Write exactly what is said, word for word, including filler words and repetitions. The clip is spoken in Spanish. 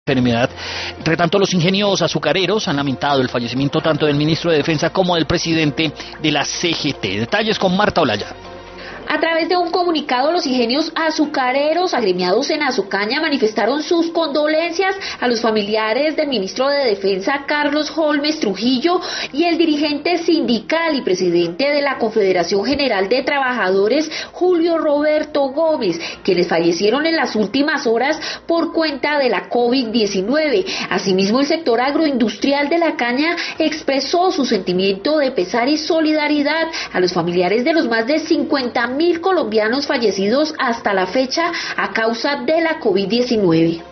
enfermedad. Entre tanto, los ingenieros azucareros han lamentado el fallecimiento tanto del ministro de Defensa como del presidente de la C G T. Detalles con Marta Olaya. A través de un comunicado, los ingenios azucareros agremiados en Azucaña manifestaron sus condolencias a los familiares del ministro de Defensa Carlos Holmes Trujillo y el dirigente sindical y presidente de la Confederación General de Trabajadores Julio Roberto Gómez, quienes fallecieron en las últimas horas por cuenta de la COVID diecinueve. Asimismo, el sector agroindustrial de la caña expresó su sentimiento de pesar y solidaridad a los familiares de los más de cincuenta mil colombianos fallecidos hasta la fecha a causa de la COVID diecinueve.